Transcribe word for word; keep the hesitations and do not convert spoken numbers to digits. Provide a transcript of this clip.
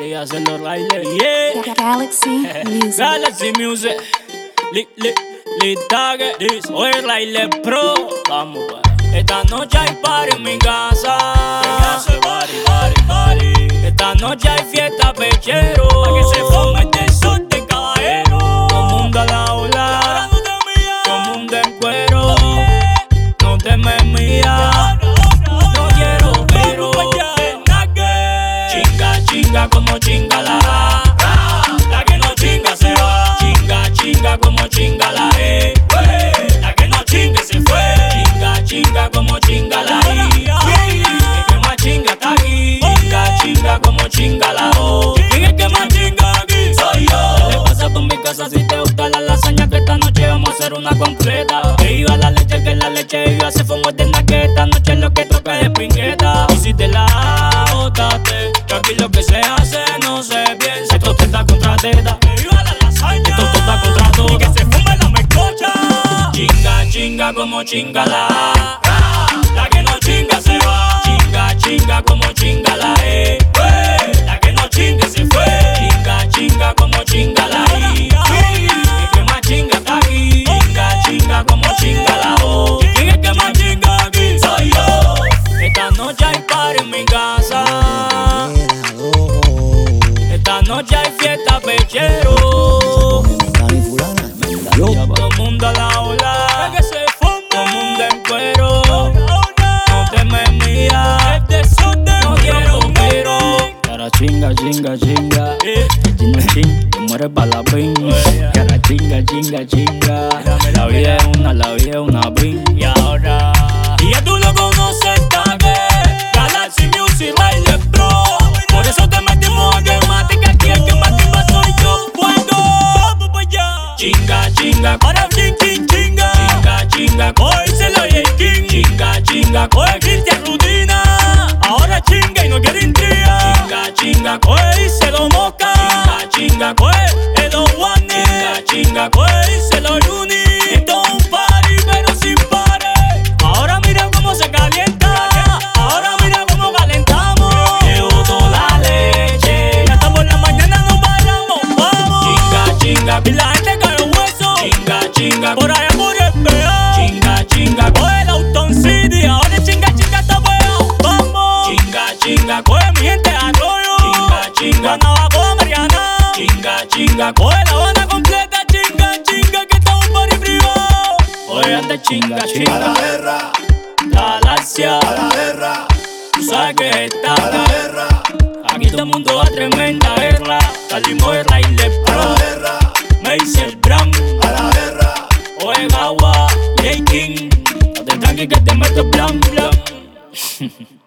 quería hacerlo raile, yeah. Galaxy Music. Galaxy Music. Li, li, li, tagge, dis. Hoy raile pro. Vamos, pa. Esta noche hay party en mi casa. Ella hace party, party, party. Esta noche hay fiesta pechero. Pa' que se forme este sol de caballero. Todo mundo a la ola. Todo mundo en cuero. No te me mira. No quiero, pero chinga, chinga como chinga la A. La que no chinga se va. Chinga, chinga como chinga la E. La que no chinga se fue. Chinga, chinga como chinga la I. El que más chinga está aquí. Chinga, chinga como chinga la O. ¿Quién es que más chinga aquí? Soy yo. ¿Qué le pasa por mi casa si te gusta la lasaña? Que esta noche vamos a hacer una completa. Que iba la leche, que la leche iba a hacer fumo de naqueta. Esta noche lo que toca es pingueta. Y si te la botaste, que aquí lo que se hace no se piensa. Esto te está contra teta. Que viva la lasaña. Esto te está contra todo. Y que se fume la mezcocha. Chinga, chinga como chinga la A. La que no chinga se va. Chinga, chinga como chinga la E. La que no chinga se fue. Chinga, chinga como chinga la I. El que más chinga está aquí. Chinga, chinga como chinga la O. ¿Quién es que más chinga aquí? Soy yo. Esta noche hay party en mi casa. Esta noche hay fiesta pechero. Todo el mundo a la ola. Todo el mundo en cuero. No te me miras. No quiero, pero cara chinga, chinga, chinga. Chinga, chinga, te mueres pa' la pin. Cara chinga, chinga, chinga. La vida es una, la vida es una pin. Y ahora y ya tú lo conoces, Tagge. Galaxy Music, baile pro. Por eso te metimos a quemarte, que aquí el que más timba soy yo. Fuego, vamos pa' allá. Chinga, chinga, para chin, chin, chinga. Chinga, chinga, cógeselo y el king. Chinga, chinga, coge Cristian Rutina. Ahora chinga y no quiere intriga. Chinga, chinga, coge y se lo moca. Chinga, chinga, coge el one. Chinga, chinga, coge y se lo uni. Esto es un party pero sin pare. Ahora mira cómo se calienta. Ahora mira cómo calentamos. Te boto la leche. Ya estamos en la mañana, no paramos, vamos. Chinga, chinga, y la gente cae en hueso. Chinga, chinga, por allá por el peo. Chinga, chinga, coge el Auton City. Ahora chinga, chinga, está pegado, vamos. Chinga, chinga, coge mi gente Arroyo. Chinga, chinga, Navajo, Mariana. Chinga, chinga, coge la banda completa. Chinga, chinga, que estamos por el privado. Oye, anda chinga, chinga. A la guerra, Galaxia, a la guerra, tú sabes que está a la acá. guerra, Aquí todo el mundo va a tremenda guerra. Salimos de raile a pro. la guerra, Me dice el Bram. a la guerra. Oye, Gawa, J King. No te tranqui que te meto blan, blan.